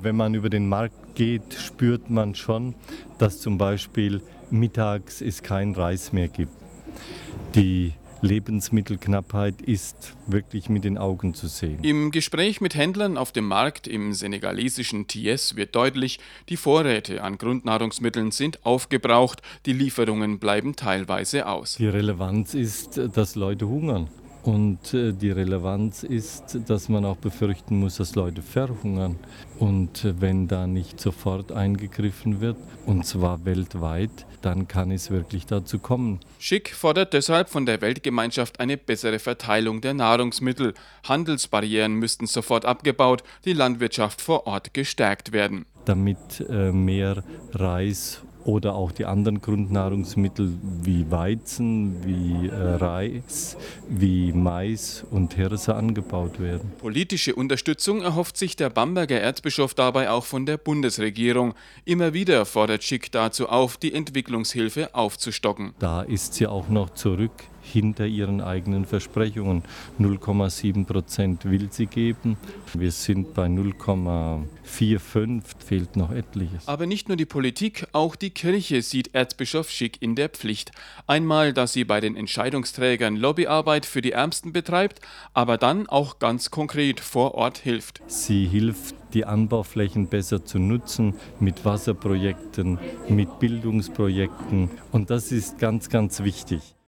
Wenn man über den Markt geht, spürt man schon, dass zum Beispiel mittags es kein Reis mehr gibt. Die Lebensmittelknappheit ist wirklich mit den Augen zu sehen. Im Gespräch mit Händlern auf dem Markt im senegalesischen Thiès wird deutlich, die Vorräte an Grundnahrungsmitteln sind aufgebraucht, die Lieferungen bleiben teilweise aus. Die Relevanz ist, dass Leute hungern. Und die Relevanz ist, dass man auch befürchten muss, dass Leute verhungern. Und wenn da nicht sofort eingegriffen wird, und zwar weltweit, dann kann es wirklich dazu kommen. Schick fordert deshalb von der Weltgemeinschaft eine bessere Verteilung der Nahrungsmittel. Handelsbarrieren müssten sofort abgebaut, die Landwirtschaft vor Ort gestärkt werden. Damit mehr Reis oder auch die anderen Grundnahrungsmittel wie Weizen, wie Reis, wie Mais und Hirse angebaut werden. Politische Unterstützung erhofft sich der Bamberger Erzbischof dabei auch von der Bundesregierung. Immer wieder fordert Schick dazu auf, die Entwicklungshilfe aufzustocken. Da ist sie auch noch zurück hinter ihren eigenen Versprechungen. 0,7% will sie geben. Wir sind bei 0,45, fehlt noch etliches. Aber nicht nur die Politik, auch die Kirche sieht Erzbischof Schick in der Pflicht. Einmal, dass sie bei den Entscheidungsträgern Lobbyarbeit für die Ärmsten betreibt, aber dann auch ganz konkret vor Ort hilft. Sie hilft, die Anbauflächen besser zu nutzen, mit Wasserprojekten, mit Bildungsprojekten. Und das ist ganz, ganz wichtig.